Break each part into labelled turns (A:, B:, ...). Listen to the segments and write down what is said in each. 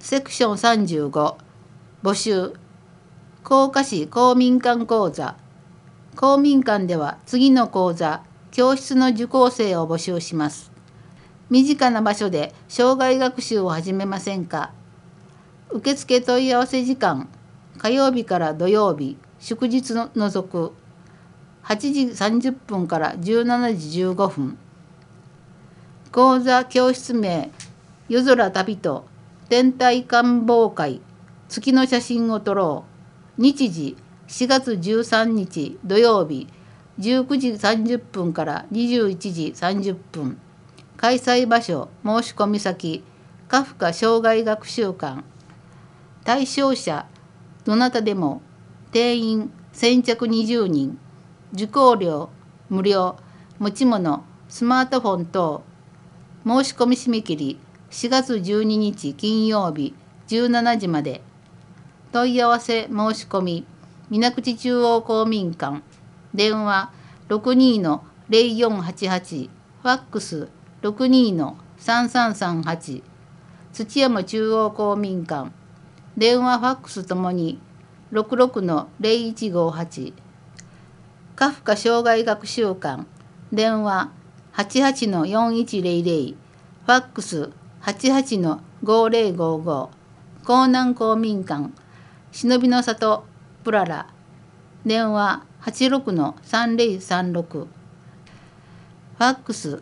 A: セクション35募集甲賀市公民館講座公民館では次の講座教室の受講生を募集します。身近な場所で生涯学習を始めませんか。受付問い合わせ時間火曜日から土曜日祝日の除く8時30分から17時15分。講座教室名夜空旅と天体観望会月の写真を撮ろう。日時4月13日土曜日19時30分から21時30分。開催場所申し込み先カフカ生涯学習館。対象者どなたでも。定員先着20人。受講料無料。持ち物スマートフォン等。申し込み締め切り4月12日金曜日17時まで。問い合わせ申し込み水口中央公民館。電話62-0488。ファックス62-3338。土山中央公民館。電話ファックスともに66-0158。カフカ生涯学習館。電話88-4100。ファックス88-5055。江南公民館。忍びの里プララ。電話86-3036。ファックス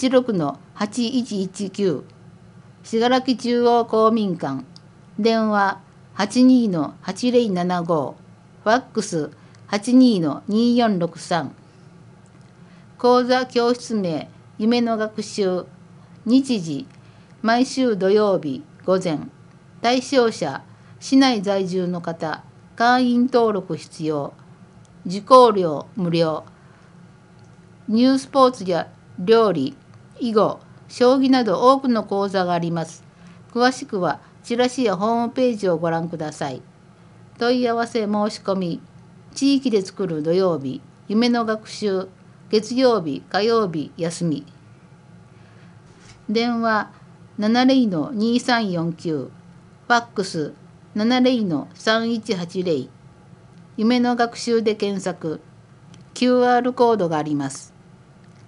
A: 86-8119。信楽中央公民館。電話82-8075。ファックス82-2463。講座教室名夢の学習。日時毎週土曜日午前。対象者市内在住の方。会員登録必要。受講料無料。ニュースポーツや料理、囲碁、将棋など多くの講座があります。詳しくはチラシやホームページをご覧ください。問い合わせ申し込み。地域で作る土曜日、夢の学習、月曜日、火曜日、休み。電話70-2349。ファックス70-3180。夢の学習で検索。QR コードがあります。